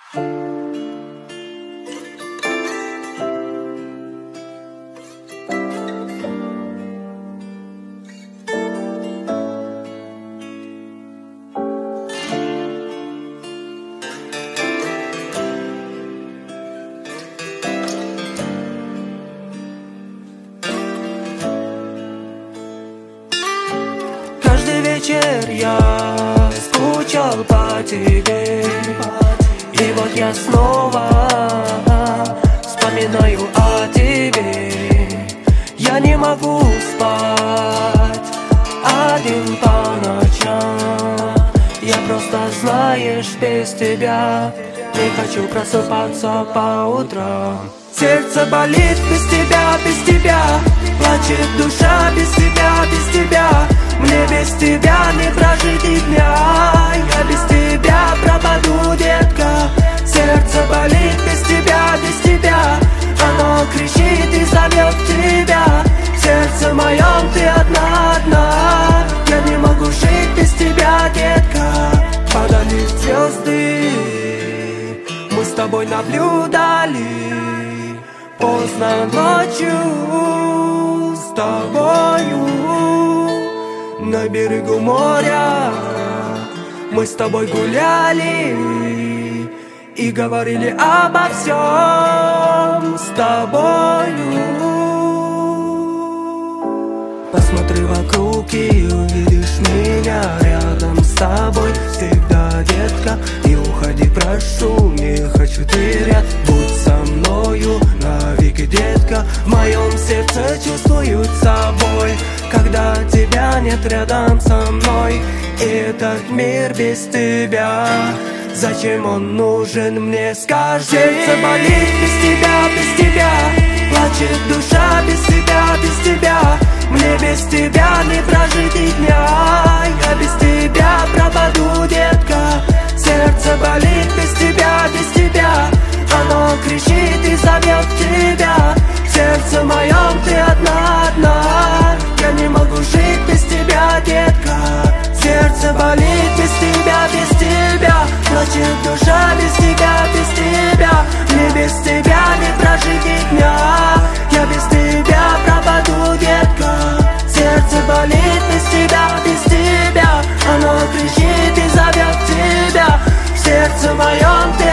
Каждый вечер я скучал по тебе, и вот я снова вспоминаю о тебе. Я не могу спать один по ночам. Я просто, знаешь, без тебя не хочу просыпаться по утрам. Сердце болит без тебя, без тебя. Плачет душа без тебя, без тебя. Мне без тебя не прожить и дня. Я без тебя пропаду, детка. Сердце болит без тебя, без тебя. Оно кричит и зовет тебя. В сердце моем ты одна, одна. Я не могу жить без тебя, детка. Падали звезды, мы с тобой наблюдали. Поздно ночью с тобою на берегу моря мы с тобой гуляли и говорили обо всем с тобою. Посмотри вокруг и увидишь меня рядом с тобой всегда, детка. Не уходи, прошу, не хочу терять. Будь со мною навеки, детка. В моем сердце чувствую собой, когда тебя нет рядом со мной. И этот мир без тебя, зачем он нужен мне, скажи? Сердце болит без тебя, без тебя. Плачет душа без тебя, без тебя. Мне без тебя не прожить и дня. Я без тебя пропаду, детка. Сердце болит без тебя, без тебя. Оно кричит и зовет тебя. В сердце моем ты одна, одна. Я не могу жить без тебя, детка. Сердце болит без тебя, без тебя. Плачет душа без тебя, без тебя. Мне без тебя не прожить и дня. Я без тебя пропаду, детка. Сердце болит без тебя, без тебя. Оно кричит и зовет тебя. В сердце моем ты